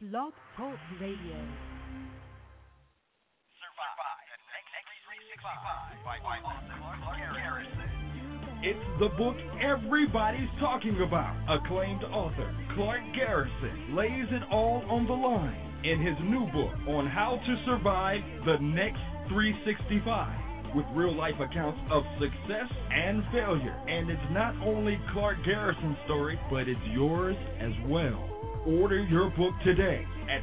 Blog Talk Radio. It's the book everybody's talking about. Acclaimed author Clark Garrison lays it all on the line in his new book on how to survive the next 365 with real-life accounts of success and failure. And it's not only Clark Garrison's story, but it's yours as well. Order your book today at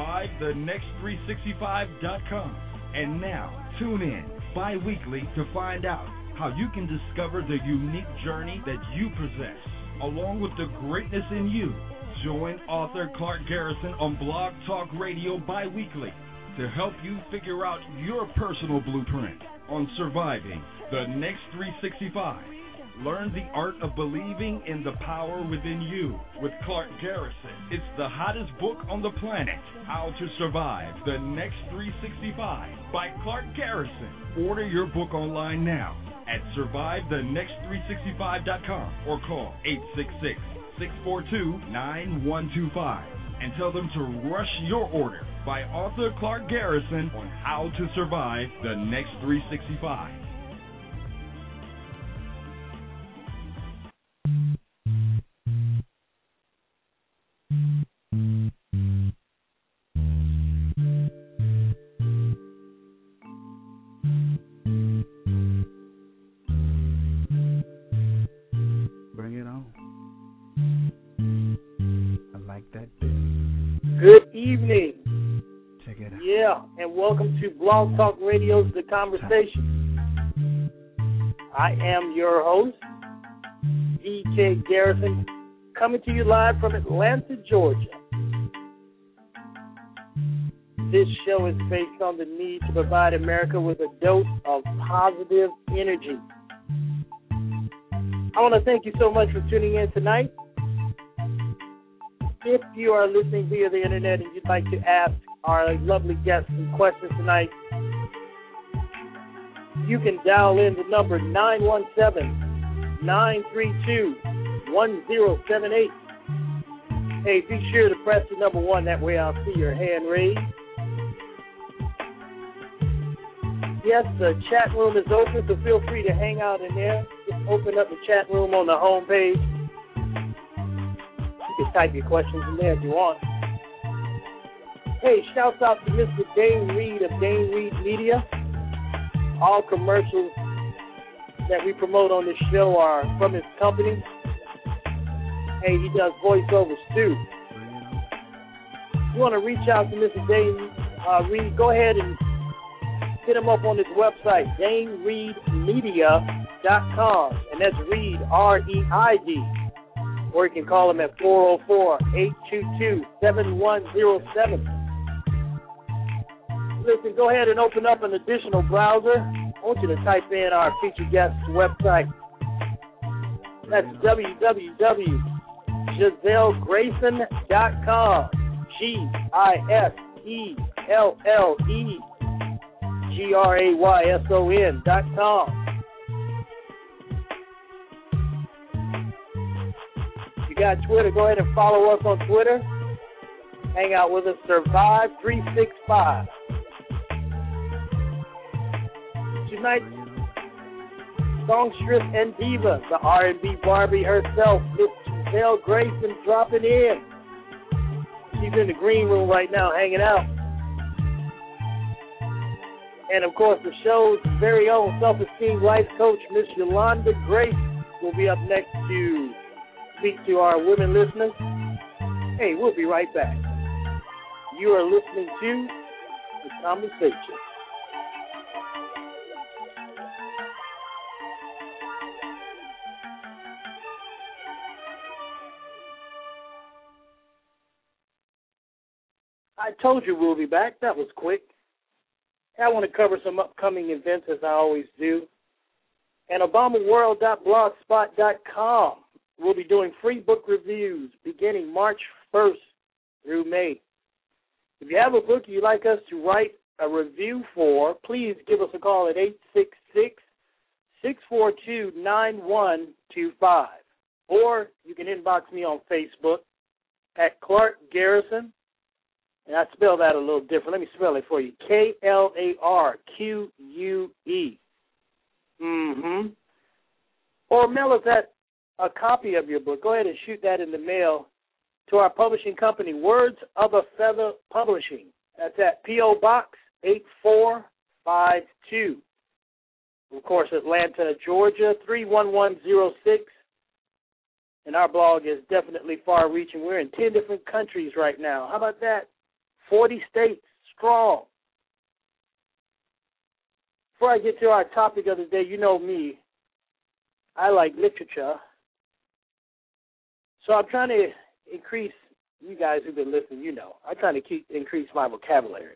SurviveTheNext365.com. And now, tune in bi-weekly to find out how you can discover the unique journey that you possess, along with the greatness in you. Join author Clark Garrison on Blog Talk Radio bi-weekly to help you figure out your personal blueprint on surviving the next 365. Learn the art of believing in the power within you with Clark Garrison. It's the hottest book on the planet, How to Survive the Next 365 by Clark Garrison. Order your book online now at SurviveTheNext365.com or call 866-642-9125 and tell them to rush your order by author Clark Garrison on How to Survive the Next 365. Bring it on. I like that bit. Good evening. Check it out. Yeah, and welcome to Blog Talk Radio's The Conversation. I am your host, D.K. Garrison, coming to you live from Atlanta, Georgia. This show is based on the need to provide America with a dose of positive energy. I want to thank you so much for tuning in tonight. If you are listening via the internet and you'd like to ask our lovely guests some questions tonight, you can dial in the number 917-932-1078. Hey, be sure to press the number 1. That way I'll see your hand raised. Yes, the chat room is open, so feel free to hang out in there. Just open up the chat room on the home page. You can type your questions in there if you want. Hey, shouts out to Mr. Dane Reed of Dane Reed Media. All commercials that we promote on this show are from his company. Hey, he does voiceovers too. If you want to reach out to Mr. Dane Reed, go ahead and hit him up on his website, DaneReedMedia.com, and that's Reed, R-E-I-D. Or you can call him at 404-822-7107. Listen, go ahead and open up an additional browser. I want you to type in our featured guest's website. That's www.GiselleGrayson.com. GiselleGrayson.com. If you got Twitter, go ahead and follow us on Twitter. Hang out with us, Survive365. Tonight, songstress and diva, the R&B Barbie herself, Miss Giselle Grayson, dropping in. She's in the green room right now, hanging out. And, of course, the show's very own self-esteemed life coach, Miss Yolanda Grace, will be up next to speak to our women listeners. Hey, we'll be right back. You are listening to The Conversation. I told you we'll be back. That was quick. I want to cover some upcoming events, as I always do. And ObamaWorld.blogspot.com will be doing free book reviews beginning March 1st through May. If you have a book you'd like us to write a review for, please give us a call at 866-642-9125. Or you can inbox me on Facebook at Clark Garrison. And I spell that a little different. Let me spell it for you. Klarque. Or mail us a copy of your book. Go ahead and shoot that in the mail to our publishing company, Words of a Feather Publishing. That's at P.O. Box 8452. Of course, Atlanta, Georgia, 31106. And our blog is definitely far-reaching. We're in 10 different countries right now. How about that? 40 states strong. Before I get to our topic of the day, you know me. I like literature. So I'm trying to increase, you guys who've been listening, you know, I'm trying to increase my vocabulary.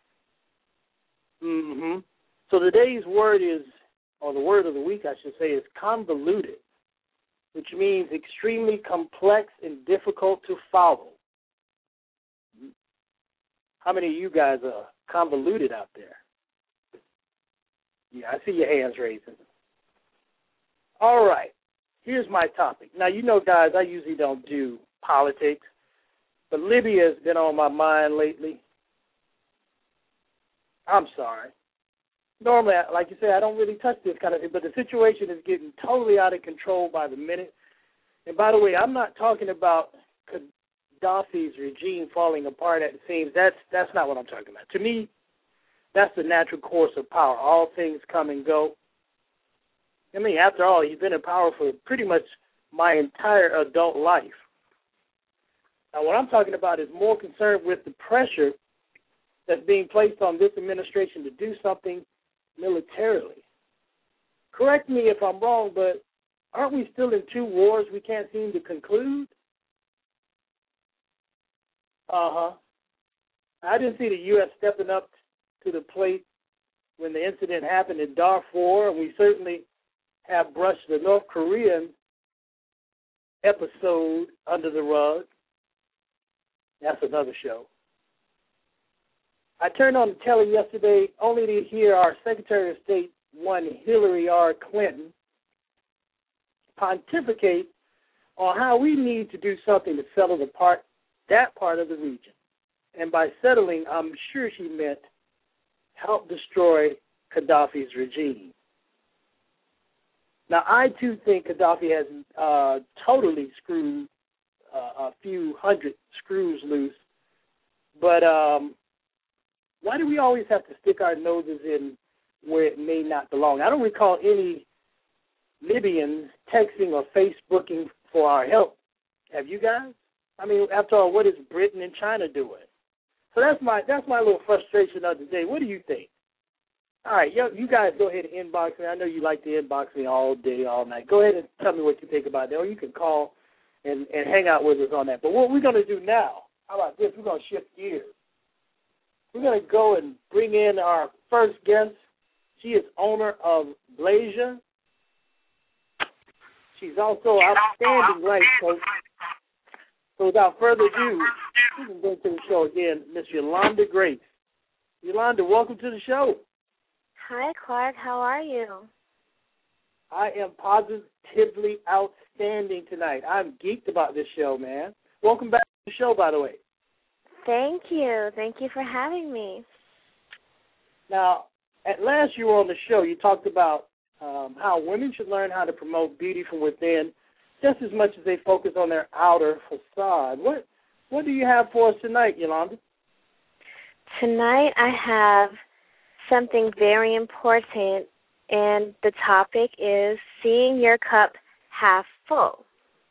So today's word is, or the word of the week, I should say, is convoluted, which means extremely complex and difficult to follow. How many of you guys are convoluted out there? Yeah, I see your hands raising. All right, here's my topic. Now, you know, guys, I usually don't do politics, but Libya has been on my mind lately. I'm sorry. Normally, like you said, I don't really touch this kind of thing, but the situation is getting totally out of control by the minute. And by the way, I'm not talking about Gaddafi's regime falling apart at the seams. That's not what I'm talking about. To me, that's the natural course of power. All things come and go. I mean, after all, he's been in power for pretty much my entire adult life. Now, what I'm talking about is more concerned with the pressure that's being placed on this administration to do something militarily. Correct me if I'm wrong, but aren't we still in two wars we can't seem to conclude? I didn't see the U.S. stepping up to the plate when the incident happened in Darfur, and we certainly have brushed the North Korean episode under the rug. That's another show. I turned on the telly yesterday only to hear our Secretary of State, one Hillary R. Clinton, pontificate on how we need to do something to settle that part of the region. And by settling, I'm sure she meant help destroy Gaddafi's regime. Now, I, too, think Gaddafi has totally screwed a few hundred screws loose. But why do we always have to stick our noses in where it may not belong? I don't recall any Libyans texting or Facebooking for our help. Have you guys? I mean, after all, what is Britain and China doing? So that's my little frustration of the day. What do you think? All right, you guys go ahead and inbox me. I know you like to inbox me all day, all night. Go ahead and tell me what you think about that, or you can call and hang out with us on that. But what we're going to do now, how about this? We're going to shift gears. We're going to go and bring in our first guest. She is owner of Blazer. She's also an outstanding life coach. So without further ado, we can go to the show again, Miss Yolanda Grace. Yolanda, welcome to the show. Hi, Clark. How are you? I am positively outstanding tonight. I'm geeked about this show, man. Welcome back to the show, by the way. Thank you. Thank you for having me. Now, at last you were on the show, you talked about how women should learn how to promote beauty from within just as much as they focus on their outer facade. What do you have for us tonight, Yolanda? Tonight I have something very important, and the topic is seeing your cup half full.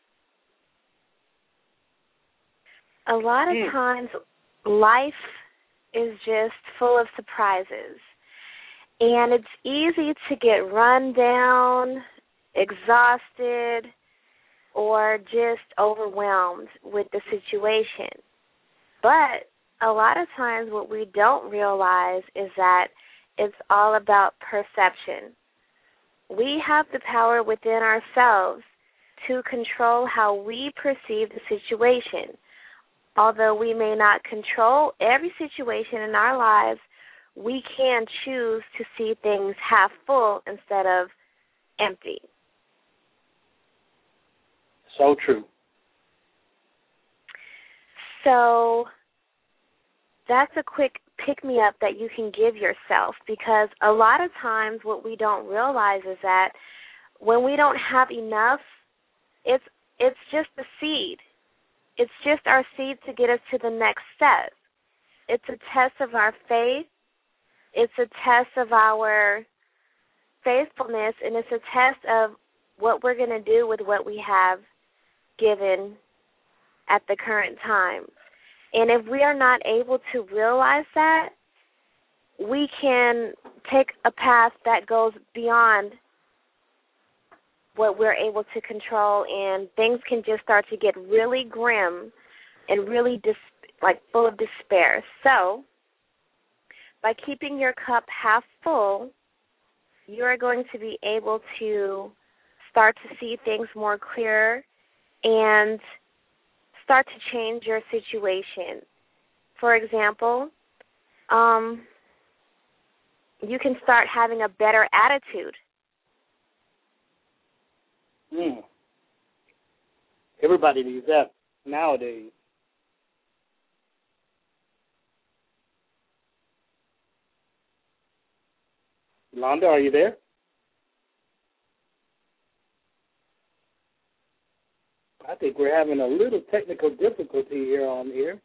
A lot of times life is just full of surprises, and it's easy to get run down, exhausted, or just overwhelmed with the situation. But a lot of times what we don't realize is that it's all about perception. We have the power within ourselves to control how we perceive the situation. Although we may not control every situation in our lives, we can choose to see things half full instead of empty. So true. So that's a quick pick-me-up that you can give yourself, because a lot of times what we don't realize is that when we don't have enough, it's just a seed. It's just our seed to get us to the next step. It's a test of our faith. It's a test of our faithfulness, and it's a test of what we're going to do with what we have given at the current time. And if we are not able to realize that, we can take a path that goes beyond what we're able to control, and things can just start to get really grim and really full of despair. So by keeping your cup half full, you are going to be able to start to see things more clear and start to change your situation. For example, you can start having a better attitude. Everybody needs that nowadays. Yolanda, are you there? I think we're having a little technical difficulty here on here.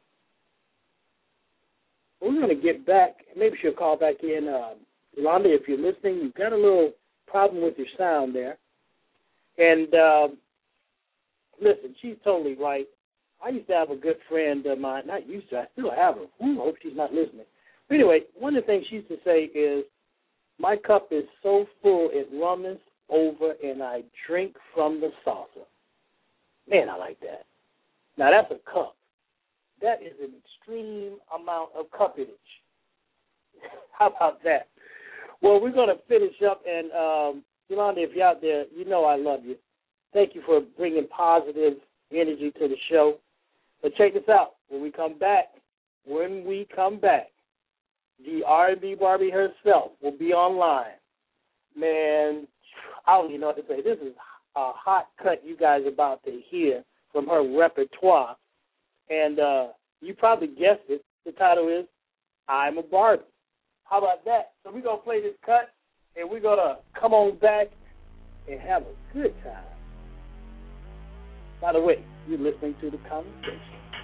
We're going to get back. Maybe she'll call back in. Yolanda, if you're listening, you've got a little problem with your sound there. And listen, she's totally right. I used to have a good friend of mine. Not used to. I still have her. I hope she's not listening. But anyway, one of the things she used to say is, my cup is so full it runneth over, and I drink from the saucer. Man, I like that. Now, that's a cup. That is an extreme amount of cupage. How about that? Well, we're going to finish up, and Yolanda, if you're out there, you know I love you. Thank you for bringing positive energy to the show. But check this out. When we come back, the R&B Barbie herself will be online. Man, I don't even know what to say. This is a hot cut you guys are about to hear from her repertoire. And you probably guessed it. The title is I'm a Barbie. How about that? So we're going to play this cut, and we're going to come on back and have a good time. By the way, you're listening to The Conversation.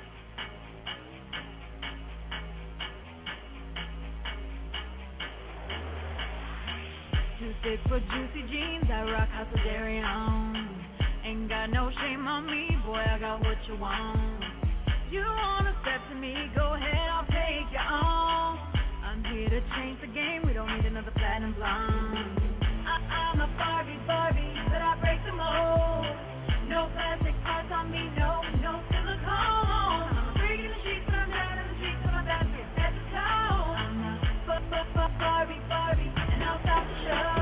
Too thick for juicy jeans, I rock House of Dairy on. Ain't got no shame on me, boy, I got what you want. You wanna step to me, go ahead, I'll take you on. I'm here to change the game, we don't need another platinum blonde. I'm a Barbie, but I break the mold. No plastic parts on me, no silicone. I'm a freak in the sheets, but I'm down in the streets with my bad bitch at the toe. I'm a Barbie, and I'll stop the show.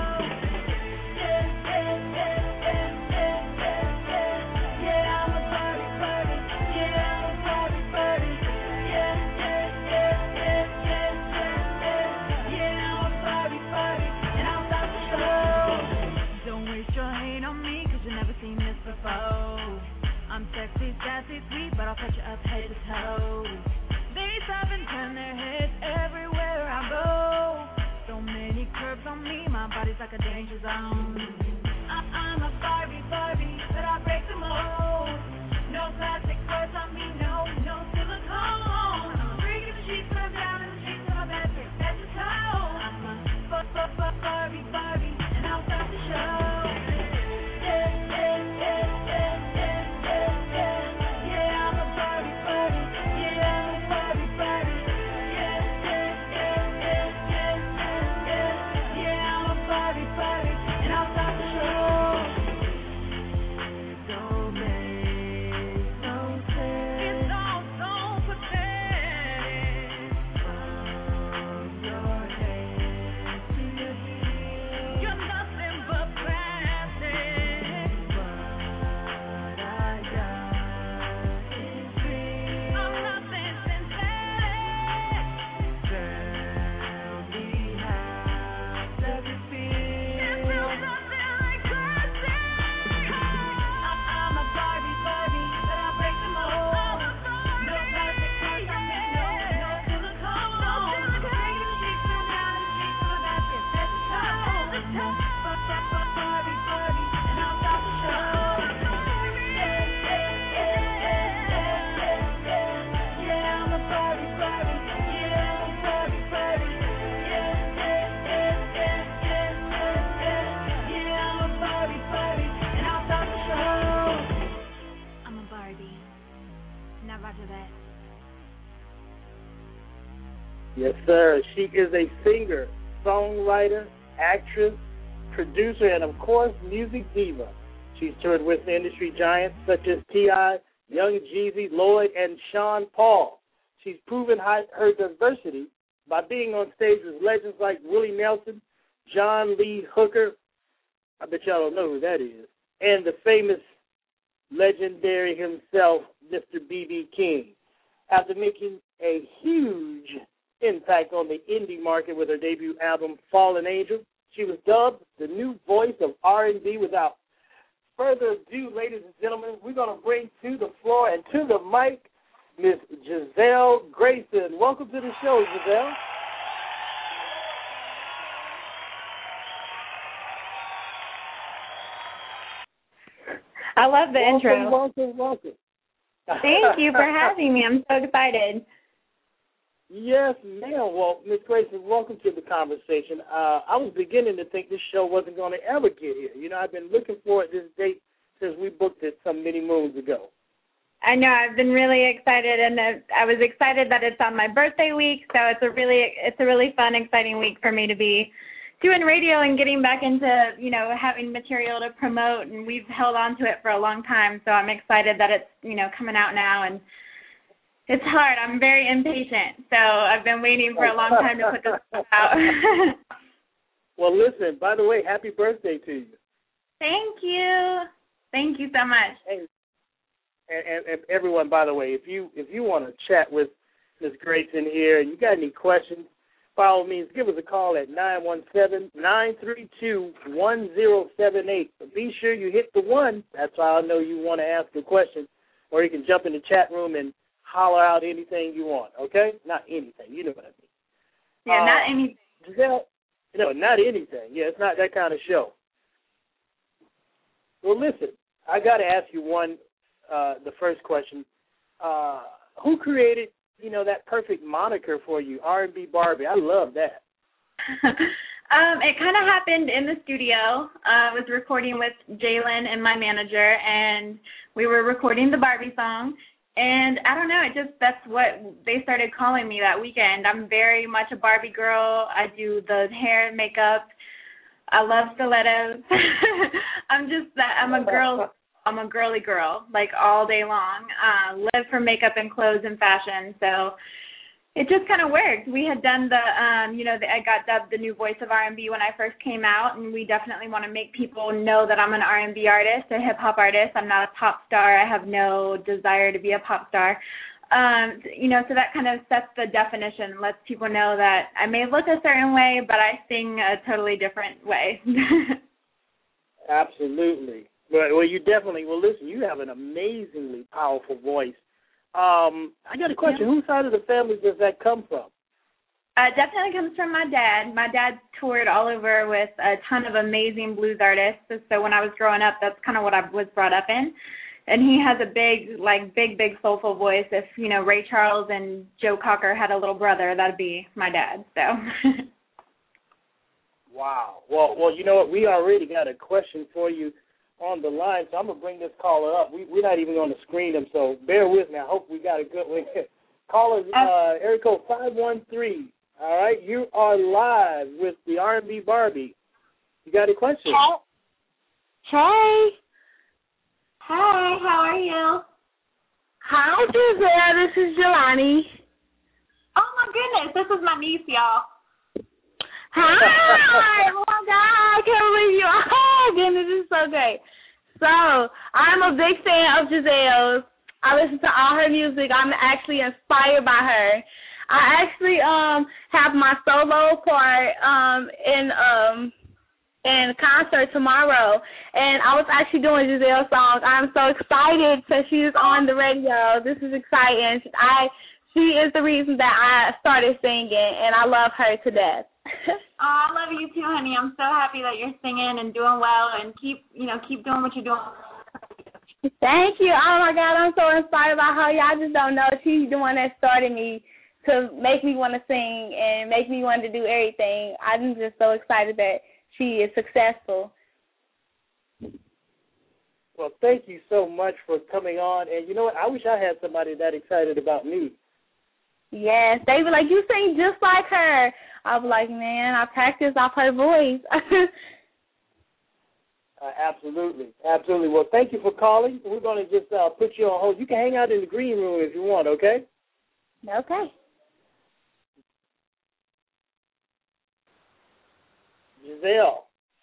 I'm sexy, sassy, sweet, but I'll touch you up head to toe. They stop and turn their heads everywhere I go. So many curves on me, my body's like a danger zone. I'm a Barbie, but I break the mold. No plastic parts on me, no silicone. I'm a freak in the sheets, but I'm down in the streets with my bad bitch head to toe. I'm a Barbie, and I'll stop the show. Yes, sir. She is a singer, songwriter, actress, producer, and, of course, music diva. She's toured with industry giants such as T.I., Young Jeezy, Lloyd, and Sean Paul. She's proven her diversity by being on stage with legends like Willie Nelson, John Lee Hooker, I bet y'all don't know who that is, and the famous legendary himself, Mr. B.B. King. After making a huge impact on the indie market with her debut album, Fallen Angel, she was dubbed the new voice of R&B. Without further ado, ladies and gentlemen, we're going to bring to the floor and to the mic Miss Giselle Grayson. Welcome to the show, Giselle. I love the intro. Welcome. Thank you for having me. I'm so excited. Yes, ma'am. Well, Ms. Grayson, welcome to the conversation. I was beginning to think this show wasn't going to ever get here. You know, I've been looking forward to this date since we booked it some many moons ago. I know. I've been really excited, and I was excited that it's on my birthday week, so it's a really fun, exciting week for me to be doing radio and getting back into, you know, having material to promote, and we've held on to it for a long time, so I'm excited that it's, you know, coming out now, and it's hard. I'm very impatient, so I've been waiting for a long time to put this stuff out. Well, listen, by the way, happy birthday to you. Thank you. Thank you so much. Hey, and everyone, by the way, if you want to chat with Ms. Grayson here and you got any questions, by all means, give us a call at 917-932-1078. But be sure you hit the 1. That's how I know you want to ask a question. Or you can jump in the chat room and holler out anything you want, okay? Not anything. You know what I mean. Yeah, not anything. Giselle, no, not anything. Yeah, it's not that kind of show. Well, listen, I got to ask you the first question. Who created, you know, that perfect moniker for you, R&B Barbie? I love that. It kind of happened in the studio. I was recording with Jalen and my manager, and we were recording the Barbie song. And I don't know, that's what they started calling me that weekend. I'm very much a Barbie girl. I do the hair and makeup. I love stilettos. I'm a girl. I'm a girly girl, like all day long. Live for makeup and clothes and fashion. So it just kind of worked. We had done I got dubbed the new voice of R&B when I first came out, and we definitely want to make people know that I'm an R&B artist, a hip-hop artist. I'm not a pop star. I have no desire to be a pop star. So that kind of sets the definition, lets people know that I may look a certain way, but I sing a totally different way. Absolutely. Well, listen, you have an amazingly powerful voice. I got a question. Whose side of the family does that come from? Definitely comes from my dad. My dad toured all over with a ton of amazing blues artists. So when I was growing up, that's kind of what I was brought up in. And he has a big soulful voice. If, you know, Ray Charles and Joe Cocker had a little brother, that'd be my dad. So. Wow. Well, you know what? We already got a question for you on the line, so I'm going to bring this caller up. We're not even going to screen them, so bear with me. I hope we got a good one. Caller, area code 513. All right, you are live with the R&B Barbie. You got a question? Hey. Hi, how are you? Hi, Giselle. This is Jelani. Oh, my goodness. This is my niece, y'all. Hi. Oh, my God. I can't believe you. Oh, goodness. This is so great. So, I'm a big fan of Giselle's. I listen to all her music. I'm actually inspired by her. I actually have my solo part in concert tomorrow, and I was actually doing Giselle's songs. I'm so excited that she's on the radio. This is exciting. She is the reason that I started singing, and I love her to death. I love you too, honey. I'm so happy that you're singing and doing well, and keep doing what you're doing. Thank you. Oh my God, I'm so inspired by her. Y'all just don't know. She's the one that started me to make me want to sing and make me want to do everything. I'm just so excited that she is successful. Well, thank you so much for coming on. And you know what? I wish I had somebody that excited about me. Yes, they be like, you sing just like her. I be like, man, I practice off her voice. Absolutely. Well, thank you for calling. We're going to just put you on hold. You can hang out in the green room if you want, okay? Okay. Giselle.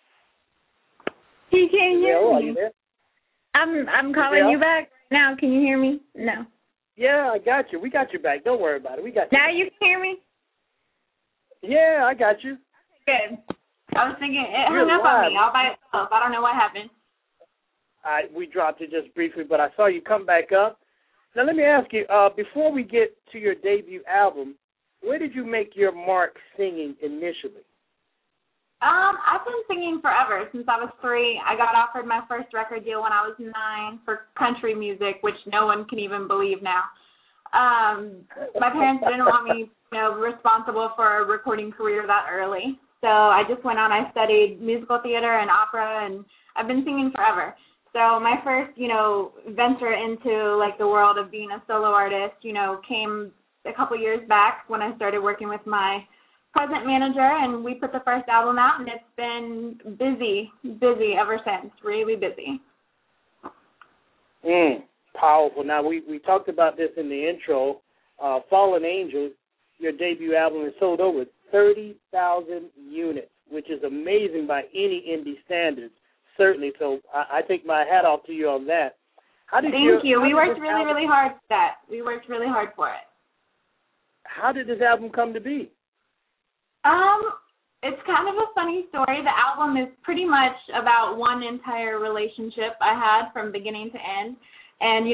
He can't hear Giselle, me. are you there? I'm calling Giselle? you back now. Can you hear me? No. Yeah, I got you. We got you back. Don't worry about it. We got you. Now you can hear me? Yeah, I got you. Good. I was thinking it You're hung up live. on me all by itself. I don't know what happened. We dropped it just briefly, but I saw you come back up. Now, let me ask you, before we get to your debut album, where did you make your mark singing initially? I've been singing forever, since I was 3. I got offered my first record deal when I was 9 for country music, which no one can even believe now. My parents didn't want me, responsible for a recording career that early. So I just went on. I studied musical theater and opera, and I've been singing forever. So my first, venture into, the world of being a solo artist, came a couple years back when I started working with my present manager, and we put the first album out, and it's been busy ever since, really busy. Powerful. Now, we talked about this in the intro. Fallen Angels, your debut album, has sold over 30,000 units, which is amazing by any indie standards, certainly. So I take my hat off to you on that. Thank you. We worked really hard for that. We worked really hard for it. How did this album come to be? It's kind of a funny story. The album is pretty much about one entire relationship I had from beginning to end. And,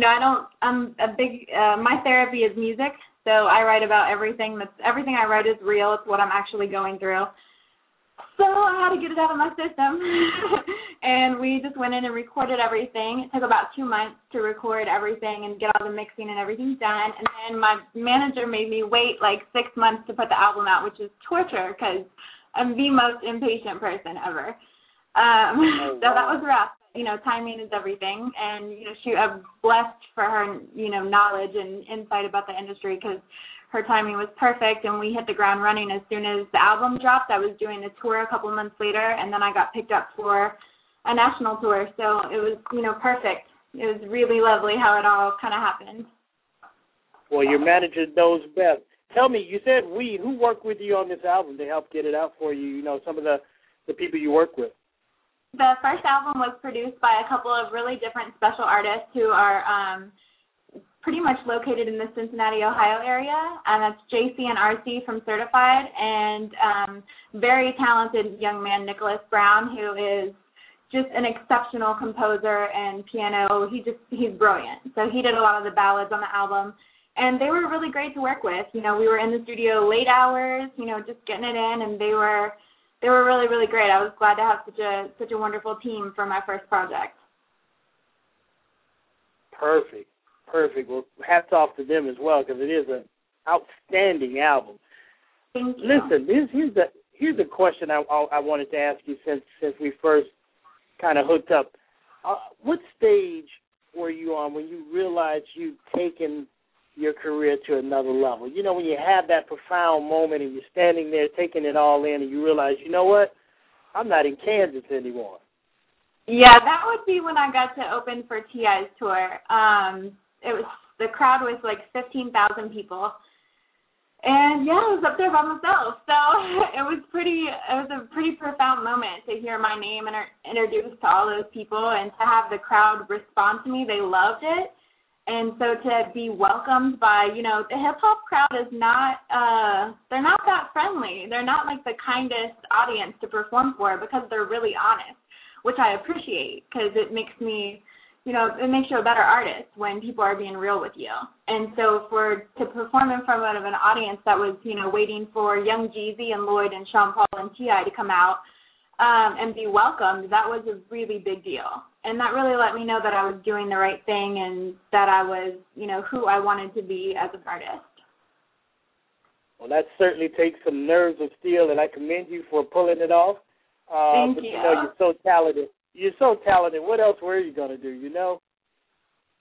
my therapy is music, so I write about everything. Everything I write is real. It's what I'm actually going through. So I had to get it out of my system. And we just went in and recorded everything. It took about 2 months to record everything and get all the mixing and everything done. And then my manager made me wait 6 months to put the album out, which is torture because I'm the most impatient person ever. So that was rough. Timing is everything. And, I'm blessed for her, knowledge and insight about the industry because her timing was perfect, and we hit the ground running as soon as the album dropped. I was doing a tour a couple months later, and then I got picked up for a national tour. So it was, perfect. It was really lovely how it all kind of happened. Well, your manager knows best. Tell me, you said who worked with you on this album to help get it out for you, some of the people you work with? The first album was produced by a couple of really different special artists who are pretty much located in the Cincinnati, Ohio area, and that's JC and RC from Certified, and very talented young man, Nicholas Brown, who is just an exceptional composer and piano. He's brilliant. So he did a lot of the ballads on the album, and they were really great to work with. We were in the studio late hours, just getting it in, and they were really, really great. I was glad to have such a wonderful team for my first project. Perfect. Well, hats off to them as well because it is an outstanding album. Thank you. Listen, here's a question I wanted to ask you since we first kind of hooked up. What stage were you on when you realized you'd taken your career to another level? When you have that profound moment and you're standing there taking it all in and you realize, you know what, I'm not in Kansas anymore. Yeah, that would be when I got to open for T.I.'s tour. The crowd was 15,000 people. And yeah, I was up there by myself. So it was a pretty profound moment to hear my name introduced to all those people and to have the crowd respond to me. They loved it. And so to be welcomed by, the hip-hop crowd is not, they're not that friendly. They're not the kindest audience to perform for because they're really honest, which I appreciate because it makes me, it makes you a better artist when people are being real with you. And so to perform in front of an audience that was, waiting for Young Jeezy and Lloyd and Sean Paul and T.I. to come out and be welcomed, that was a really big deal. And that really let me know that I was doing the right thing and that I was, who I wanted to be as an artist. Well, that certainly takes some nerves of steel, and I commend you for pulling it off. Thank but you. You're so talented. What else were you going to do,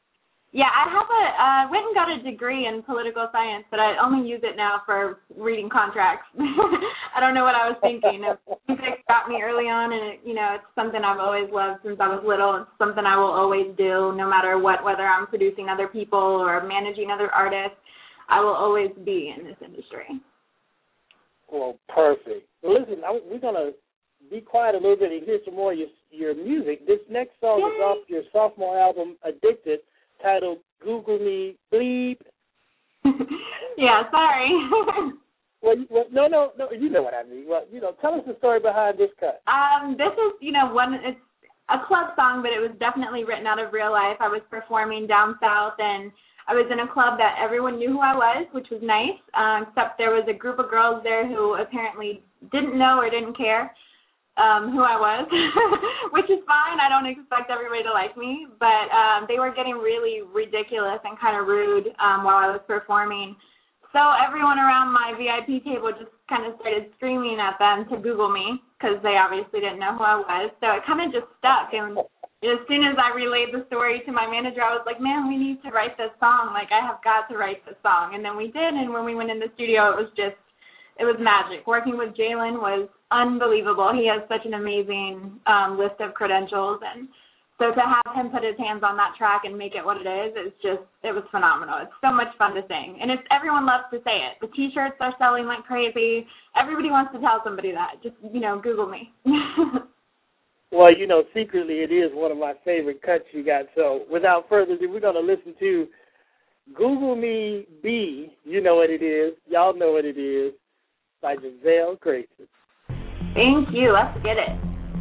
Yeah, I went and got a degree in political science, but I only use it now for reading contracts. I don't know what I was thinking. Music got me early on, and it's something I've always loved since I was little. It's something I will always do, no matter what, whether I'm producing other people or managing other artists. I will always be in this industry. Well, perfect. Well, listen, we're gonna be quiet a little bit and hear some more of your music. This next song is off your sophomore album, Addicted, titled Google Me Bleep. Yeah, sorry. Well, no, you know what I mean. Well, tell us the story behind this cut. This is, it's a club song, but it was definitely written out of real life. I was performing down south, and I was in a club that everyone knew who I was, which was nice, except there was a group of girls there who apparently didn't know or didn't care who I was, which is fine. I don't expect everybody to like me, but they were getting really ridiculous and kind of rude while I was performing. So everyone around my VIP table just kind of started screaming at them to Google me because they obviously didn't know who I was. So it kind of just stuck. And as soon as I relayed the story to my manager, I was like, man, we need to write this song. Like, I have got to write this song. And then we did. And when we went in the studio, it was magic. Working with Jalen was unbelievable. He has such an amazing list of credentials, and so to have him put his hands on that track and make it what it is, it was phenomenal. It's so much fun to sing, and everyone loves to say it. The T-shirts are selling like crazy. Everybody wants to tell somebody that. Just Google me. Well, secretly it is one of my favorite cuts you got. So without further ado, we're gonna listen to Google Me B. You know what it is. Y'all know what it is. By Giselle Grayson. Thank you. Let's get it.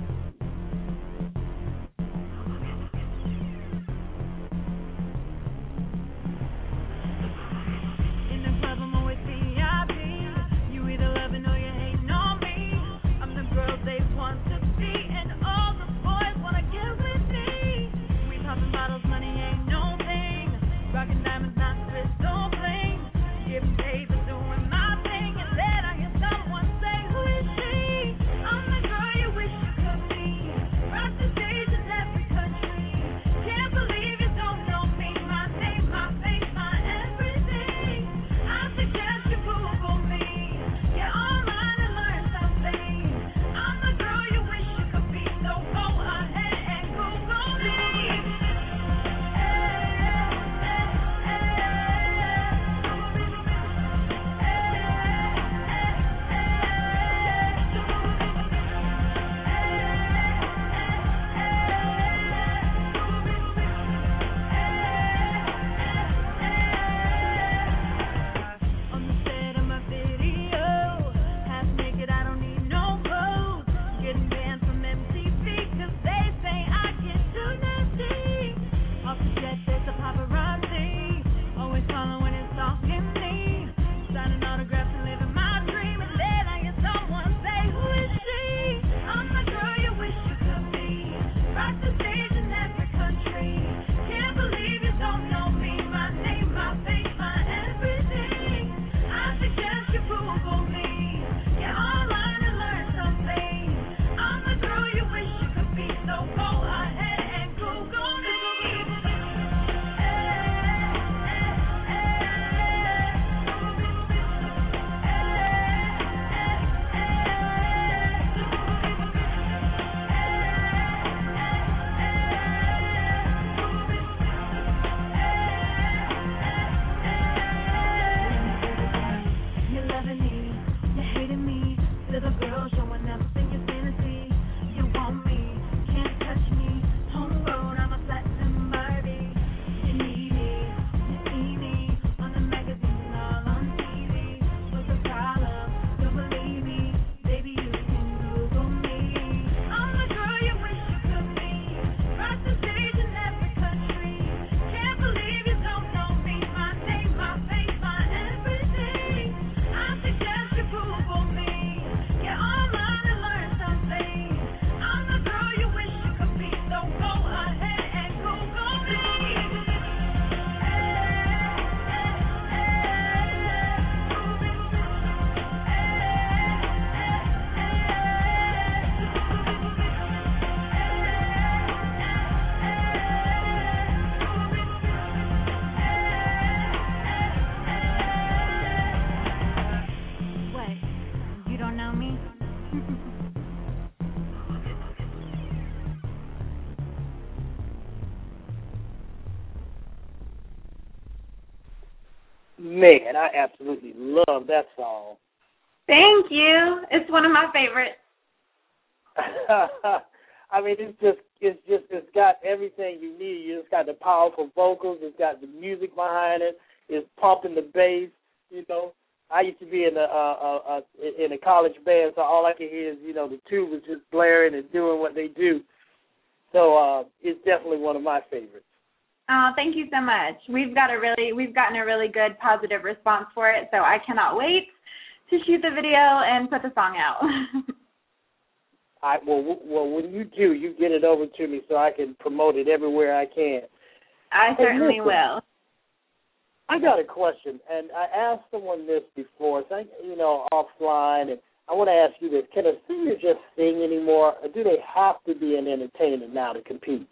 In the club, I'm always VIP. You either loving or you hating on me. I'm the girl they want to be, and all the boys wanna get with me. We popping bottles, money ain't no thing. Rocking diamonds, not crystal bling. Getting paid for doing my thing, and then I hear someone say, who is she? I'm the girl you wish you could be. Rock the stage in every country. Can't believe you don't know me. My name, my face, my everything. I suggest you Google me. Get online and learn something. I'm the girl you wish you could be. So go ahead and Google me. On the set of my video, half naked, I don't need no clothes. Getting banned from MTV 'cause they say I get too nasty. Off the jet, there's a paparazzi, always calling when it's talking me. Signing autographs and living my dream, and then I hear someone say, who is she? I'm the girl you wish you could be. Rock the stage in every country. Can't believe you don't know me. My name, my face, my everything. I suggest you Google me. Get online and learn something. I'm the girl you wish you could be. So go ahead and Google me. You're loving me, you're hating me. Little girl showing up in your fantasy. You want me, can't touch me. Home road, I'm a platinum Barbie. You need me, you see me on the magazine, all on TV. What's the problem? Don't believe me, baby, you can Google me. I'm the girl you wish you could be. Rock the stage in every country. Can't believe you don't know me. My name, my face, my everything. I suggest Man, I absolutely love that song. Thank you. It's one of my favorites. I mean, it's got everything you need. It's got the powerful vocals. It's got the music behind it. It's pumping the bass. You know, I used to be in a college band, so all I could hear is the tubas just blaring and doing what they do. So it's definitely one of my favorites. Oh, thank you so much. We've gotten a really good positive response for it, so I cannot wait to shoot the video and put the song out. Well, when you do, you get it over to me so I can promote it everywhere I can. I certainly will. I got a question, and I asked someone this before, offline, and I want to ask you this. Can a singer just sing anymore, or do they have to be an entertainer now to compete?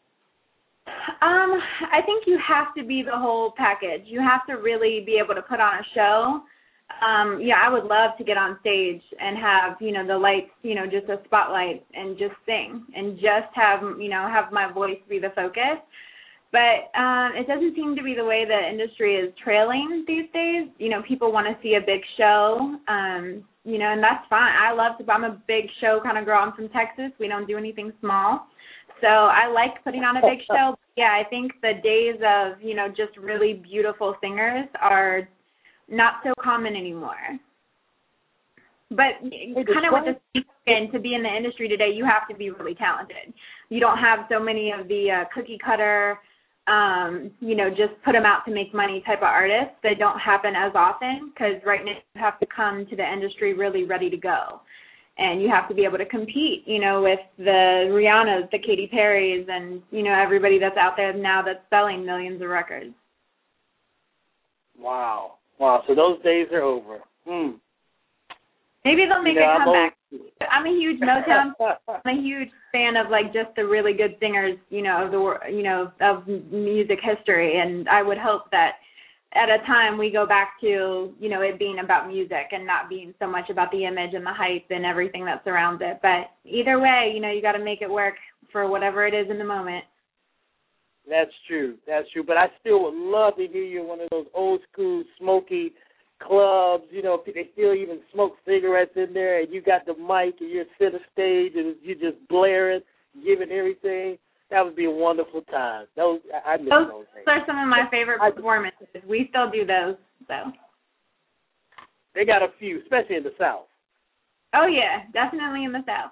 I think you have to be the whole package. You have to really be able to put on a show. I would love to get on stage and have, the lights, just a spotlight and just sing and just have my voice be the focus. But it doesn't seem to be the way the industry is trailing these days. People want to see a big show, and that's fine. I'm a big show kind of girl. I'm from Texas. We don't do anything small. So I like putting on a big show. Yeah, I think the days of, just really beautiful singers are not so common anymore. But kind of with the speaking, to be in the industry today, you have to be really talented. You don't have so many of the cookie cutter, just put them out to make money type of artists. They don't happen as often because right now you have to come to the industry really ready to go. And you have to be able to compete, with the Rihannas, the Katy Perrys, and, everybody that's out there now that's selling millions of records. Wow. So those days are over. Maybe they'll make a comeback. I'm a huge Motown. I'm a huge fan of just the really good singers, of music history, and I would hope that at a time we go back to, it being about music and not being so much about the image and the hype and everything that surrounds it. But either way, you got to make it work for whatever it is in the moment. That's true. But I still would love to hear you in one of those old school smoky clubs. They still even smoke cigarettes in there, and you got the mic and you're center stage and you're just blaring, giving everything. That would be a wonderful time. I miss those days. Those are some of my favorite performances. We still do those, so. They got a few, especially in the South. Oh, yeah, definitely in the South.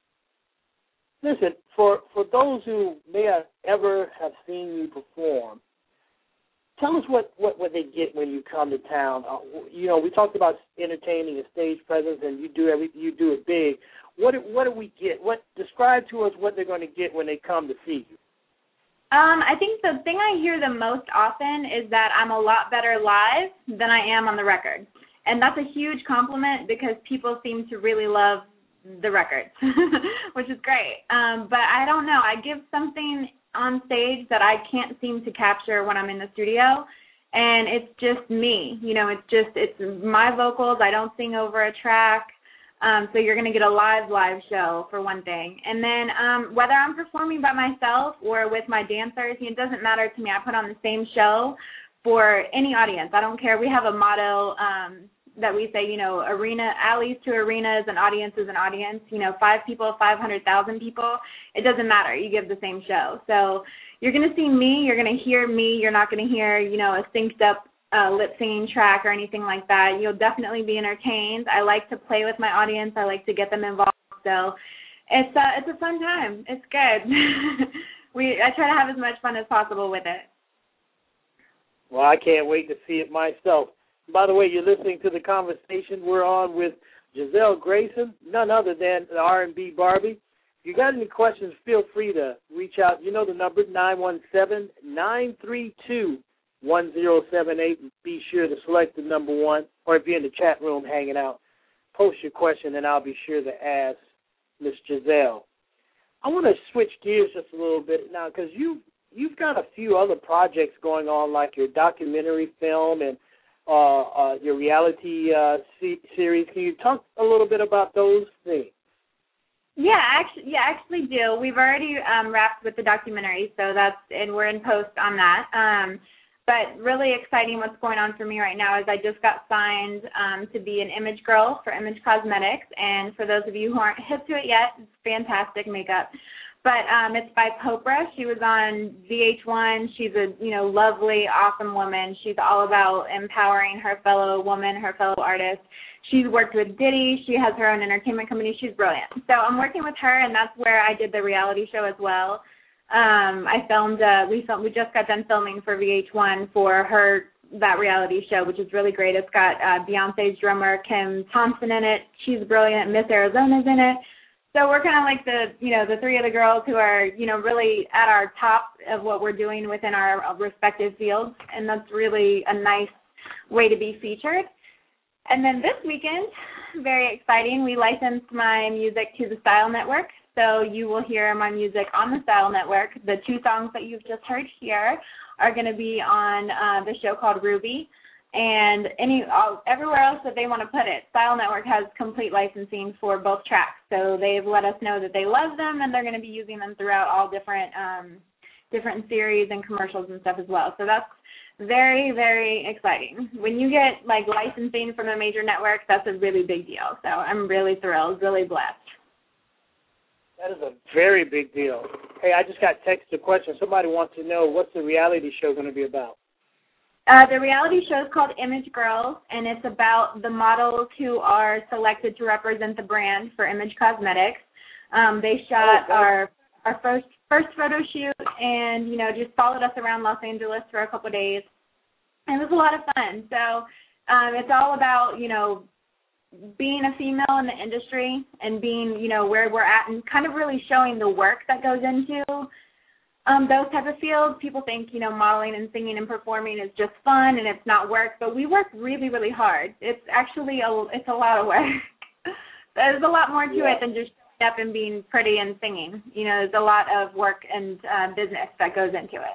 Listen, for those who may have ever have seen you perform, tell us what they get when you come to town. We talked about entertaining and stage presence, and you do it big. What do we get? Describe to us what they're going to get when they come to see you. I think the thing I hear the most often is that I'm a lot better live than I am on the record. And that's a huge compliment because people seem to really love the records, which is great. But I don't know. I give something on stage that I can't seem to capture when I'm in the studio, and it's just me. It's my vocals. I don't sing over a track. So you're going to get a live show, for one thing. And then whether I'm performing by myself or with my dancers, it doesn't matter to me. I put on the same show for any audience. I don't care. We have a motto that we say, alleys to arenas and audience is an audience. 5 people, 500,000 people. It doesn't matter. You give the same show. So you're going to see me. You're going to hear me. You're not going to hear, a synced up lip singing track or anything like that. You'll definitely be entertained. I like to play with my audience. I like to get them involved. So it's a fun time. It's good. I try to have as much fun as possible with it. Well, I can't wait to see it myself. By the way, you're listening to the conversation we're on with Giselle Grayson, none other than the R&B Barbie. If you got any questions, feel free to reach out. The number, 917-932-1078. Be sure to select the number 1. Or if you're in the chat room hanging out, post your question, and I'll be sure to ask Miss Giselle. I want to switch gears just a little bit now because you've got a few other projects going on, like your documentary film and your reality series. Can you talk a little bit about those things? Yeah, actually do. We've already wrapped with the documentary, and we're in post on that. But really exciting what's going on for me right now is I just got signed to be an image girl for Image Cosmetics. And for those of you who aren't hip to it yet, it's fantastic makeup. But it's by Popra. She was on VH1. She's a lovely, awesome woman. She's all about empowering her fellow woman, her fellow artist. She's worked with Diddy. She has her own entertainment company. She's brilliant. So I'm working with her, and that's where I did the reality show as well. I filmed. We just got done filming for VH1 for that reality show, which is really great. It's got Beyonce's drummer Kim Thompson in it. She's brilliant. Miss Arizona's in it. So we're kind of like the three of the girls who are, really at our top of what we're doing within our respective fields, and that's really a nice way to be featured. And then this weekend, very exciting, we licensed my music to the Style Network, so you will hear my music on the Style Network. The 2 songs that you've just heard here are going to be on the show called Ruby. And everywhere else that they want to put it, Style Network has complete licensing for both tracks. So they've let us know that they love them, and they're going to be using them throughout all different series and commercials and stuff as well. So that's very, very exciting. When you get licensing from a major network, that's a really big deal. So I'm really thrilled, really blessed. That is a very big deal. Hey, I just got texted a question. Somebody wants to know, what's the reality show going to be about? The reality show is called Image Girls, and it's about the models who are selected to represent the brand for Image Cosmetics. They shot our first photo shoot and, just followed us around Los Angeles for a couple of days. And it was a lot of fun. So it's all about, being a female in the industry and being, where we're at and kind of really showing the work that goes into those type of fields. People think, modeling and singing and performing is just fun and it's not work, but we work really, really hard. It's actually it's a lot of work. There's a lot more to it than just showing up and being pretty and singing. There's a lot of work and business that goes into it.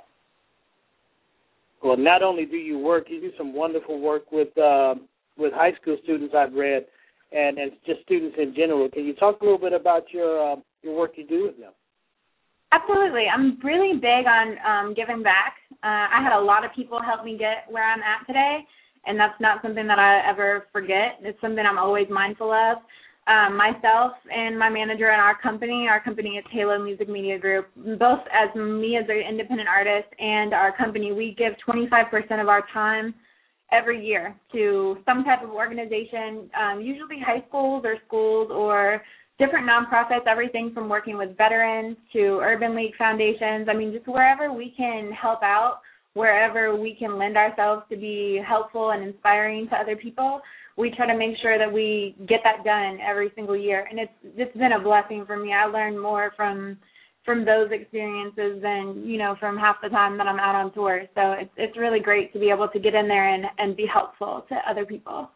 Well, not only do you work, you do some wonderful work with high school students, I've read, and just students in general. Can you talk a little bit about your work you do with them? Absolutely. I'm really big on giving back. I had a lot of people help me get where I'm at today, and that's not something that I ever forget. It's something I'm always mindful of. Myself and my manager in our company is Halo Music Media Group. Both as me as an independent artist and our company, we give 25% of our time every year to some type of organization, usually high schools or schools or different nonprofits, everything from working with veterans to Urban League foundations. Just wherever we can help out, wherever we can lend ourselves to be helpful and inspiring to other people, we try to make sure that we get that done every single year. And it's been a blessing for me. I learn more from those experiences than, from half the time that I'm out on tour. So it's really great to be able to get in there and be helpful to other people.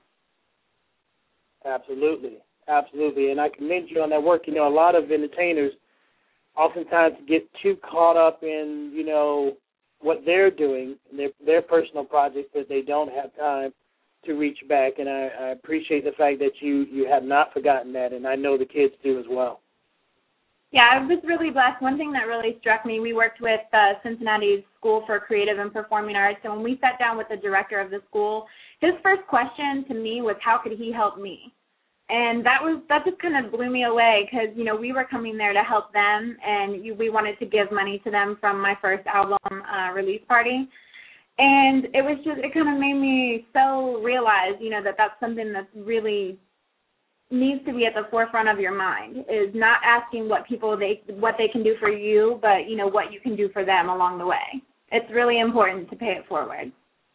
Absolutely. Absolutely, and I commend you on that work. A lot of entertainers oftentimes get too caught up in, what they're doing, their personal projects, that they don't have time to reach back. And I appreciate the fact that you have not forgotten that, and I know the kids do as well. Yeah, I was really blessed. One thing that really struck me, we worked with Cincinnati's School for Creative and Performing Arts, and when we sat down with the director of the school, his first question to me was, how could he help me? And that just kind of blew me away because, we were coming there to help them, and we wanted to give money to them from my first album release party. And it kind of made me so realize, that that's something that really needs to be at the forefront of your mind, is not asking what they can do for you, but, what you can do for them along the way. It's really important to pay it forward.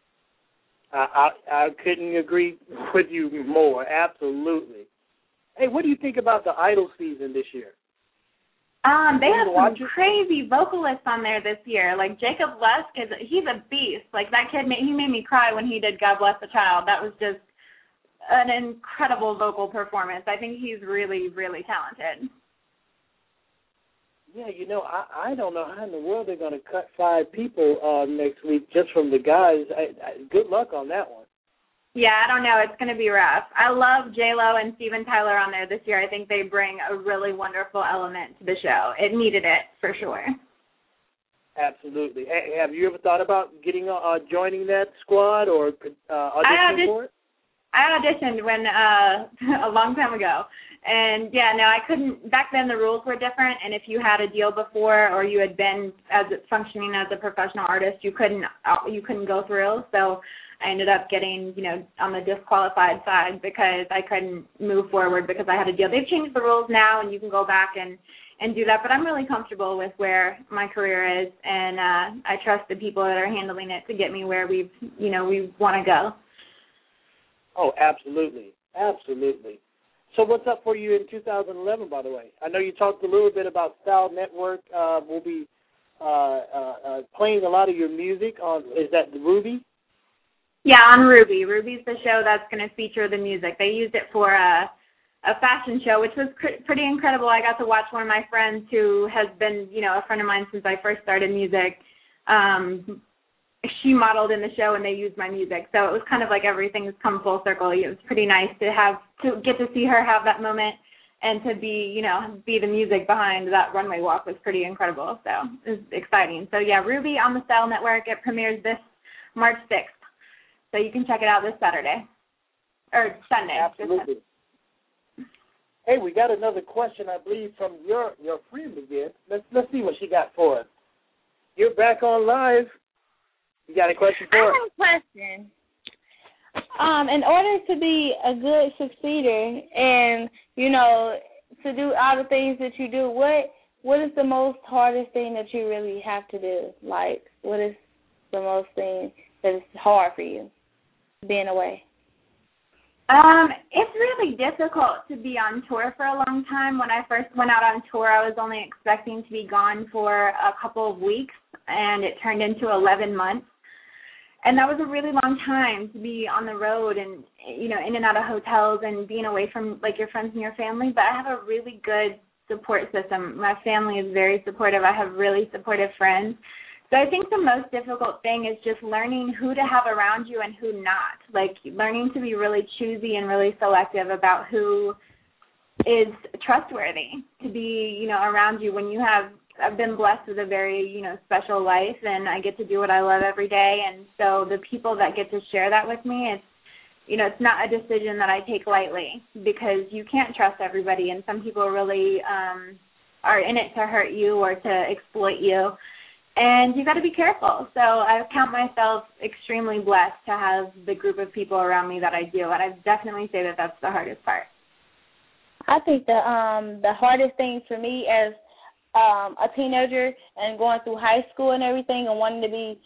I couldn't agree with you more. Absolutely. Hey, what do you think about the Idol season this year? They have some crazy vocalists on there this year. Like Jacob Lusk, he's a beast. Like that kid, he made me cry when he did God Bless the Child. That was just an incredible vocal performance. I think he's really, really talented. Yeah, I don't know how in the world they're going to cut 5 people next week just from the guys. Good luck on that one. Yeah, I don't know. It's going to be rough. I love J-Lo and Steven Tyler on there this year. I think they bring a really wonderful element to the show. It needed it, for sure. Absolutely. Have you ever thought about getting joining that squad or auditioning for it? I auditioned when a long time ago, and I couldn't. Back then, the rules were different, and if you had a deal before or you had been functioning as a professional artist, you couldn't go through. So I ended up getting on the disqualified side because I couldn't move forward because I had a deal. They've changed the rules now, and you can go back and do that. But I'm really comfortable with where my career is, and I trust the people that are handling it to get me where we want to go. Oh, absolutely. Absolutely. So what's up for you in 2011, by the way? I know you talked a little bit about Style Network. We'll be playing a lot of your music on, is that Ruby? Yeah, on Ruby. Ruby's the show that's going to feature the music. They used it for a fashion show, which was pretty incredible. I got to watch one of my friends who has been, a friend of mine since I first started music. She modeled in the show, and they used my music. So it was kind of like everything's come full circle. It was pretty nice to get to see her have that moment and to be the music behind that runway walk was pretty incredible. So it was exciting. So, yeah, Ruby on the Style Network. It premieres this March 6th. So you can check it out this Saturday or Sunday. Absolutely. Hey, we got another question, I believe, from your friend again. Let's see what she got for us. You're back on live. You got a question for us? I have a question. In order to be a good succeeder and, to do all the things that you do, what is the most hardest thing that you really have to do? Like, what is the most thing that is hard for you being away? It's really difficult to be on tour for a long time. When I first went out on tour, I was only expecting to be gone for a couple of weeks, and it turned into 11 months. And that was a really long time to be on the road and, in and out of hotels and being away from, your friends and your family. But I have a really good support system. My family is very supportive. I have really supportive friends. So I think the most difficult thing is just learning who to have around you and who not. Learning to be really choosy and really selective about who is trustworthy to be, around you when you have. I've been blessed with a very, special life, and I get to do what I love every day. And so the people that get to share that with me, it's not a decision that I take lightly because you can't trust everybody, and some people really are in it to hurt you or to exploit you. And you got to be careful. So I count myself extremely blessed to have the group of people around me that I do, and I definitely say that that's the hardest part. I think the hardest thing for me as a teenager and going through high school and everything and wanting to be,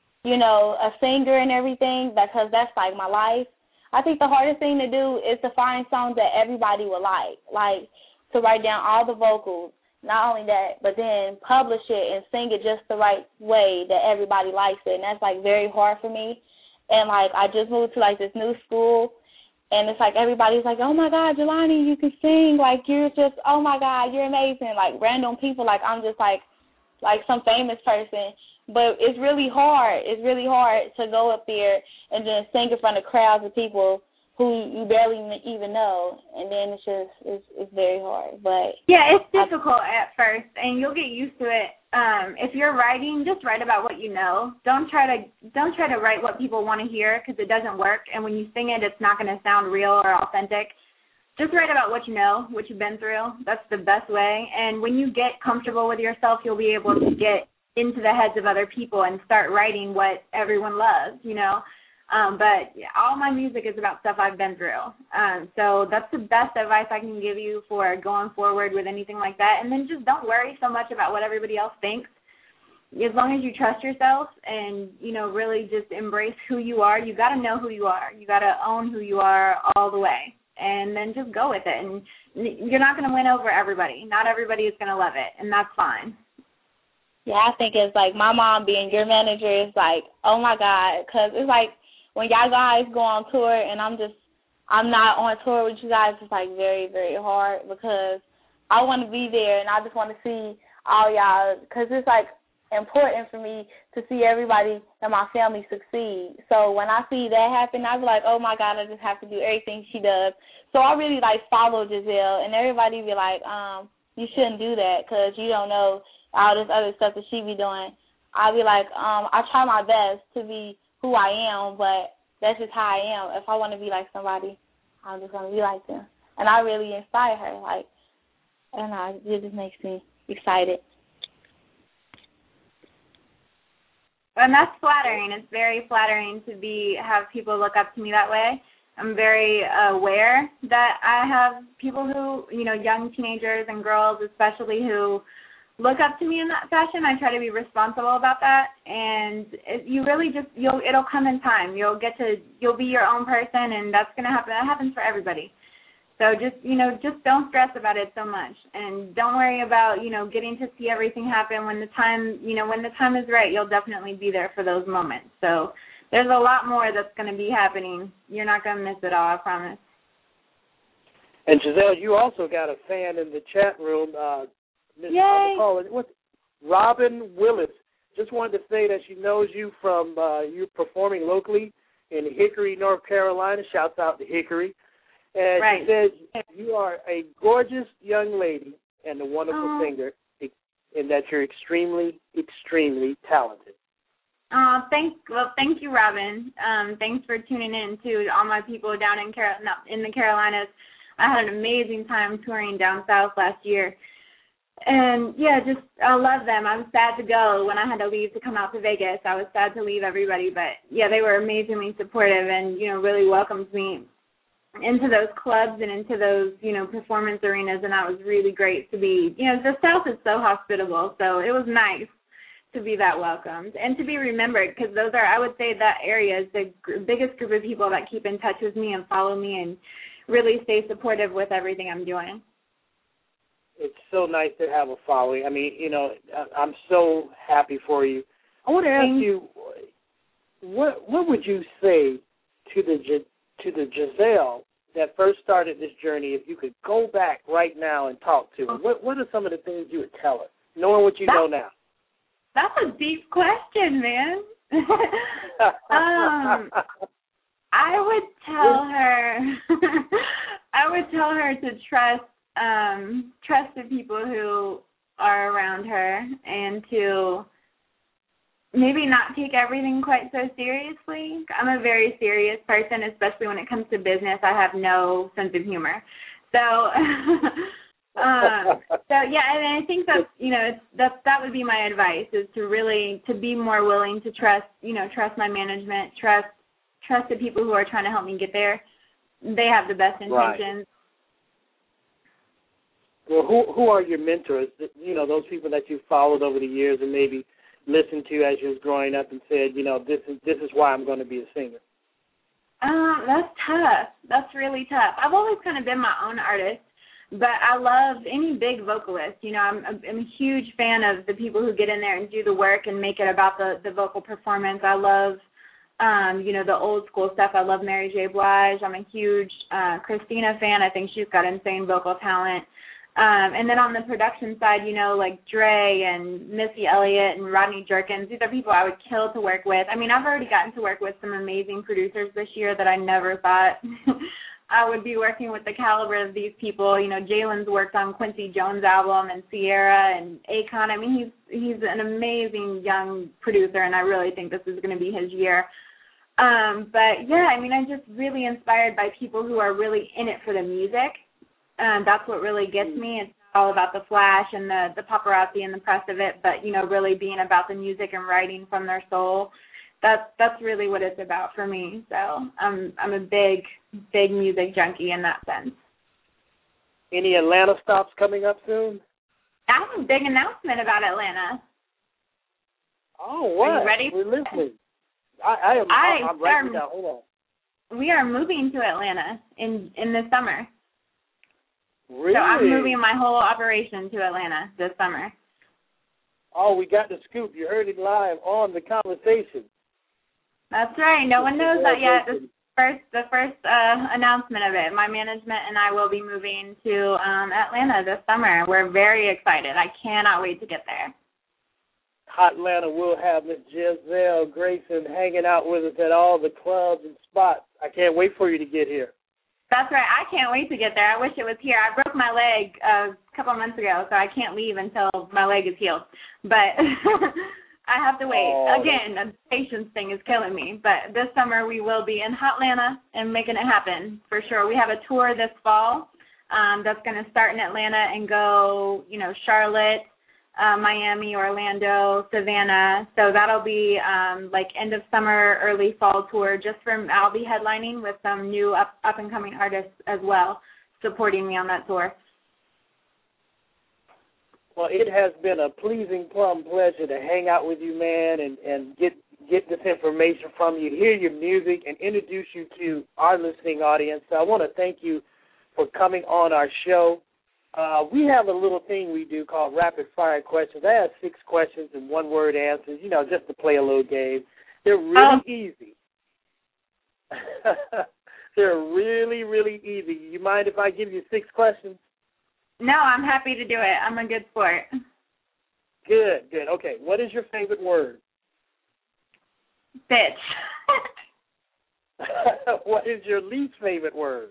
a singer and everything because that's like my life. I think the hardest thing to do is to find songs that everybody would like to write down all the vocals. Not only that, but then publish it and sing it just the right way that everybody likes it. And that's, very hard for me. And, I just moved to, this new school, and it's everybody's oh, my God, Jelani, you can sing. You're just, oh, my God, you're amazing. Random people, I'm just, some famous person. But it's really hard. It's really hard to go up there and then sing in front of crowds of people who you barely even know, and then it's very hard. But yeah, it's difficult at first, and you'll get used to it. If you're writing, just write about what you know. Don't try to write what people want to hear because it doesn't work. And when you sing it, it's not going to sound real or authentic. Just write about what you know, what you've been through. That's the best way. And when you get comfortable with yourself, you'll be able to get into the heads of other people and start writing what everyone loves. But all my music is about stuff I've been through. So that's the best advice I can give you for going forward with anything like that. And then just don't worry so much about what everybody else thinks. As long as you trust yourself and, really just embrace who you are, you got to know who you are. You got to own who you are all the way. And then just go with it. And you're not going to win over everybody. Not everybody is going to love it, and that's fine. Yeah, I think it's my mom being your manager is oh, my God, because it's when y'all guys go on tour and I'm not on tour with you guys, it's very, very hard because I want to be there and I just want to see all y'all because it's important for me to see everybody in my family succeed. So when I see that happen, I be oh my God, I just have to do everything she does. So I really follow Giselle, and everybody be you shouldn't do that because you don't know all this other stuff that she be doing I'll be like, I try my best to be who I am, but that's just how I am. If I want to be like somebody, I'm just going to be like them. And I really inspire her, like, and it just makes me excited. And that's flattering. It's very flattering to have people look up to me that way. I'm very aware that I have people who, young teenagers and girls especially, who look up to me in that fashion. I try to be responsible about that, and it'll come in time. You'll be your own person, and that's going to happen. That happens for everybody. So just don't stress about it so much, and don't worry about, getting to see everything happen. When the time is right, you'll definitely be there for those moments. So there's a lot more that's going to be happening. You're not going to miss it all, I promise. And Giselle, you also got a fan in the chat room. Yay! Robin Willis just wanted to say that she knows you from you performing locally in Hickory, North Carolina. Shouts out to Hickory. And right. She says you are a gorgeous young lady and a wonderful singer, and that you're extremely, extremely talented. Thank you, Robin. Thanks for tuning in to all my people down in the Carolinas. I had an amazing time touring down south last year. And, I love them. I was sad to go when I had to leave to come out to Vegas. I was sad to leave everybody. But, they were amazingly supportive and, really welcomed me into those clubs and into those, performance arenas. And that was really great to be, the South is so hospitable. So it was nice to be that welcomed and to be remembered, because those are, I would say, that area is the biggest group of people that keep in touch with me and follow me and really stay supportive with everything I'm doing. It's so nice to have a following. I mean, I'm so happy for you. I want to ask you, what would you say to the Giselle that first started this journey? If you could go back right now and talk to her, what are some of the things you would tell her, knowing what you know now? That's a deep question, man. I would tell her to trust the people who are around her, and to maybe not take everything quite so seriously. I'm a very serious person, especially when it comes to business. I have no sense of humor. So, and I think that would be my advice, is to really be more willing to trust my management, trust the people who are trying to help me get there. They have the best intentions. Right. Well, who are your mentors? Those people that you followed over the years and maybe listened to as you was growing up and said, this is why I'm going to be a singer. That's tough. That's really tough. I've always kind of been my own artist, but I love any big vocalist. I'm a huge fan of the people who get in there and do the work and make it about the vocal performance. I love, the old school stuff. I love Mary J. Blige. I'm a huge Christina fan. I think she's got insane vocal talent. And then on the production side, like Dre and Missy Elliott and Rodney Jerkins, these are people I would kill to work with. I mean, I've already gotten to work with some amazing producers this year that I never thought I would be working with the caliber of these people. Jalen's worked on Quincy Jones' album, and Sierra and Akon. I mean, he's an amazing young producer, and I really think this is going to be his year. I'm just really inspired by people who are really in it for the music. That's what really gets me. It's all about the flash and the paparazzi and the press of it, but, really being about the music and writing from their soul. That's really what it's about for me. So I'm a big music junkie in that sense. Any Atlanta stops coming up soon? I have a big announcement about Atlanta. Oh, what? Are you ready? We're listening. I'm writing down. Hold on. We are moving to Atlanta in the summer. Really? So I'm moving my whole operation to Atlanta this summer. Oh, we got the scoop. You heard it live on The Conversation. That's right. No one knows that yet. The first announcement of it. My management and I will be moving to Atlanta this summer. We're very excited. I cannot wait to get there. Hotlanta will have Miss Giselle Grayson hanging out with us at all the clubs and spots. I can't wait for you to get here. That's right. I can't wait to get there. I wish it was here. I broke my leg a couple of months ago, so I can't leave until my leg is healed. But I have to wait. Again, the patience thing is killing me. But this summer we will be in Hotlanta and making it happen for sure. We have a tour this fall that's going to start in Atlanta and go, Charlotte, Miami, Orlando, Savannah. So that'll be like end of summer, early fall tour. I'll be headlining with some new up and coming artists as well, supporting me on that tour. Well, it has been a pleasing, plum pleasure to hang out with you, man, and get this information from you, hear your music, and introduce you to our listening audience. So I want to thank you for coming on our show. We have a little thing we do called rapid fire questions. I have 6 questions and one-word answers, just to play a little game. They're really easy. They're really, really easy. You mind if I give you 6 questions? No, I'm happy to do it. I'm a good sport. Good. Okay, what is your favorite word? Bitch. What is your least favorite word?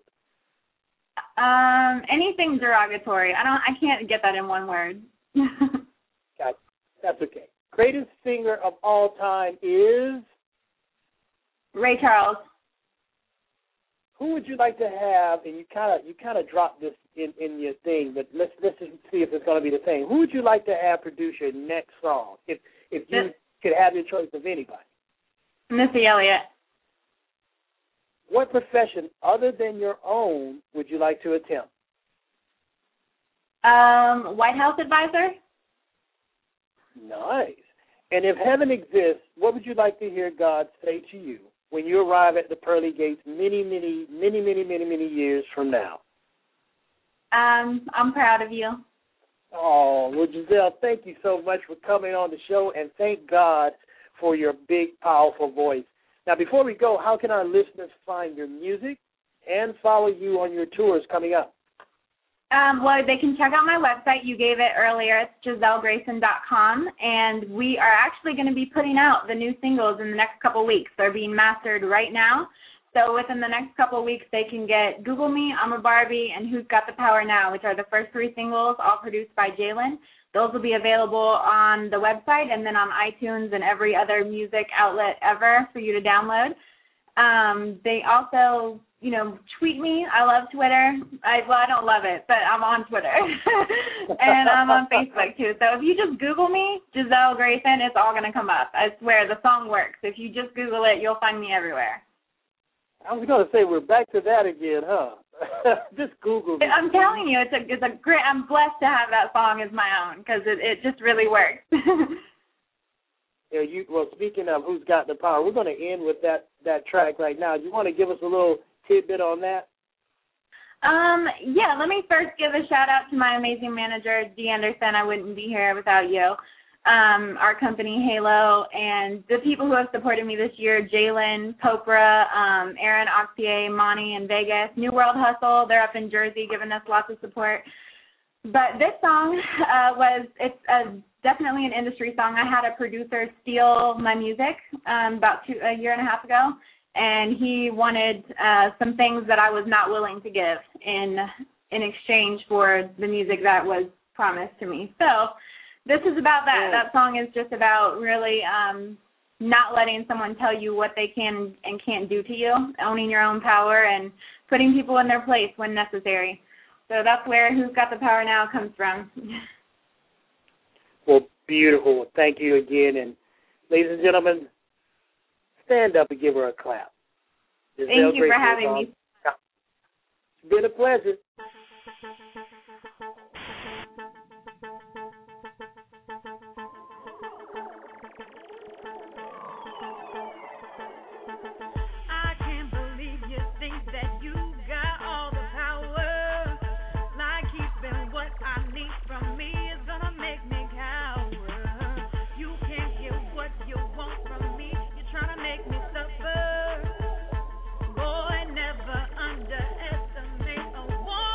Anything derogatory. I can't get that in one word. That's okay. Greatest singer of all time is? Ray Charles. Who would you like to have? And you kind of dropped this in your thing, but let's just see if it's going to be the same. Who would you like to have produce your next song? If you could have your choice of anybody. Missy Elliott. What profession other than your own would you like to attempt? White House advisor. Nice. And if heaven exists, what would you like to hear God say to you when you arrive at the pearly gates many, many, many, many, many, many years from now? I'm proud of you. Oh, well, Giselle, thank you so much for coming on the show, and thank God for your big, powerful voice. Now, before we go, how can our listeners find your music and follow you on your tours coming up? Well, they can check out my website. You gave it earlier. It's GiselleGrayson.com, and we are actually going to be putting out the new singles in the next couple weeks. They're being mastered right now. So within the next couple weeks, they can get Google Me, I'm a Barbie, and Who's Got the Power Now, which are the first 3 singles, all produced by Jalen. Those will be available on the website and then on iTunes and every other music outlet ever for you to download. They also, tweet me. I love Twitter. I don't love it, but I'm on Twitter. And I'm on Facebook, too. So if you just Google me, Giselle Grayson, it's all going to come up. I swear, the song works. If you just Google it, you'll find me everywhere. I was going to say we're back to that again, huh? Just Google me. I'm telling you, it's a great. I'm blessed to have that song as my own because it just really works. Yeah, well, speaking of Who's Got the Power, we're going to end with that track right now. Do you want to give us a little tidbit on that? Yeah, let me first give a shout-out to my amazing manager, Dee Anderson. I wouldn't be here without you. Our company, Halo, and the people who have supported me this year, Jalen, Popra, Aaron, Oxie, Monty in Vegas, New World Hustle, they're up in Jersey giving us lots of support. But this song it's definitely an industry song. I had a producer steal my music about a year and a half ago, and he wanted some things that I was not willing to give in exchange for the music that was promised to me. So this is about that. That song is just about really not letting someone tell you what they can and can't do to you, owning your own power and putting people in their place when necessary. So that's where Who's Got the Power Now comes from. Well, beautiful. Thank you again. And ladies and gentlemen, stand up and give her a clap. Thank you for having me. It's been a pleasure. Boy, never underestimate a woman.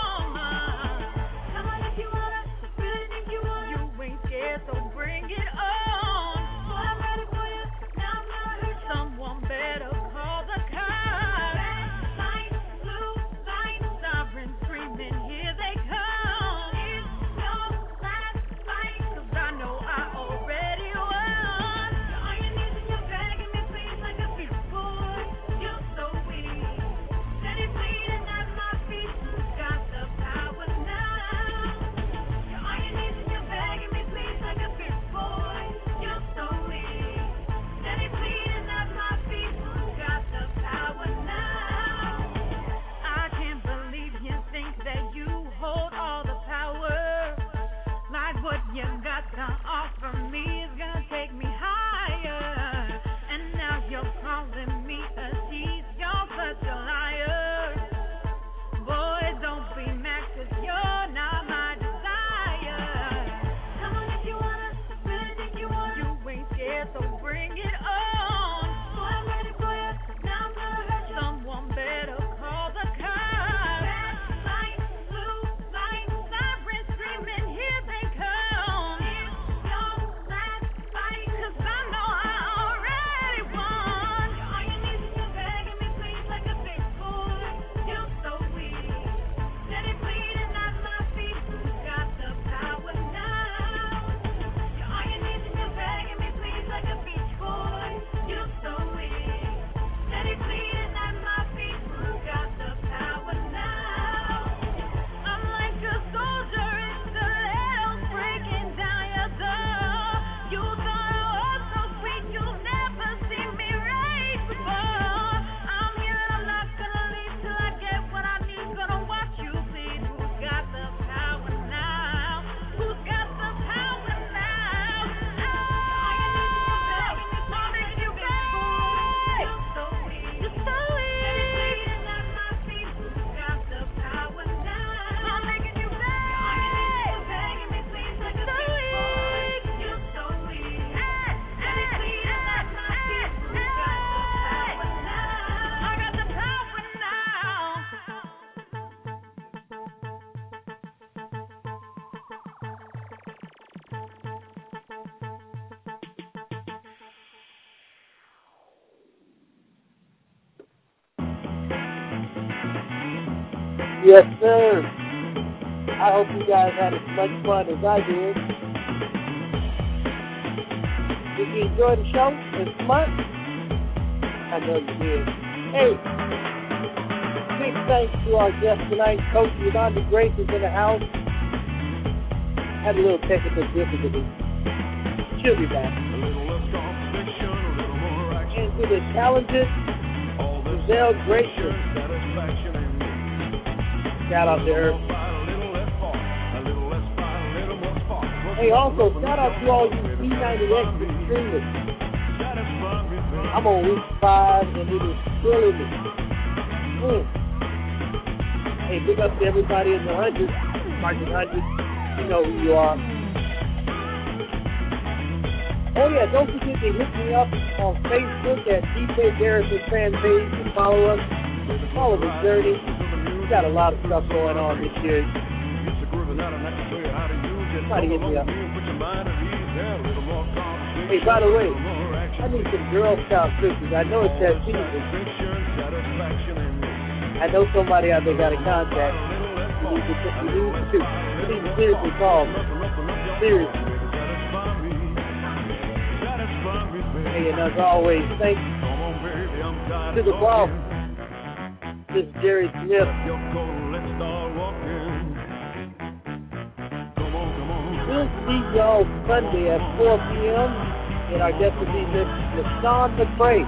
Yes, sir. I hope you guys had as much fun as I did. Did you enjoy the show this month? I know you did. Hey, big thanks to our guest tonight, Coach Yolanda Grace is in the house. Had a little technical difficulty. She'll be back. And to the talented Giselle Grayson. Shout out to her. Hey, also, shout out to all you B90X streamers. I'm on week 5, and it is killing me. Hey, big up to everybody in the 100s, marking 100s. You know who you are. Oh, yeah, don't forget to hit me up on Facebook at DJ Garrison fan page and follow us. Follow the journey. We got a lot of stuff going on this year. Somebody hit me up. Hey, by the way, I need some Girl Scout cookies. I know it's that season. I know somebody out there got a contact. You need to seriously call me. Seriously. Hey, and as always, thanks to the boss, Miss Jerry Smith. We'll see y'all Sunday at 4 p.m. And our guest will be Miss LaShawn McCray.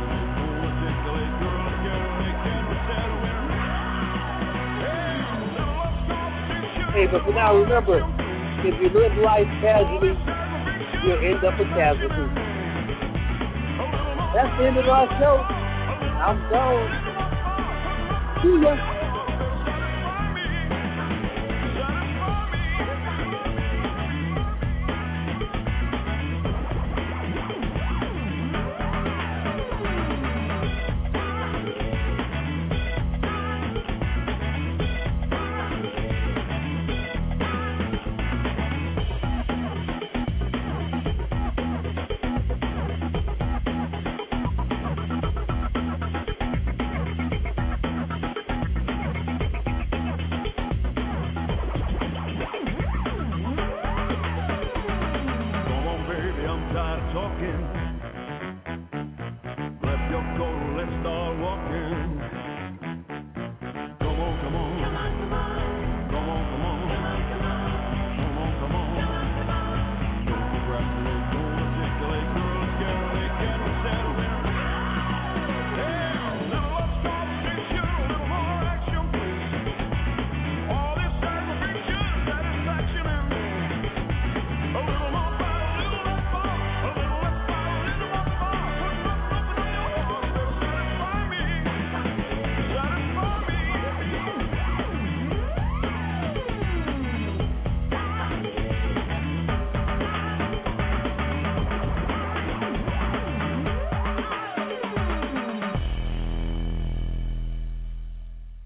Hey, but for now, remember, if you live life casually, you'll end up a casualty. That's the end of our show. I'm gone. See ya.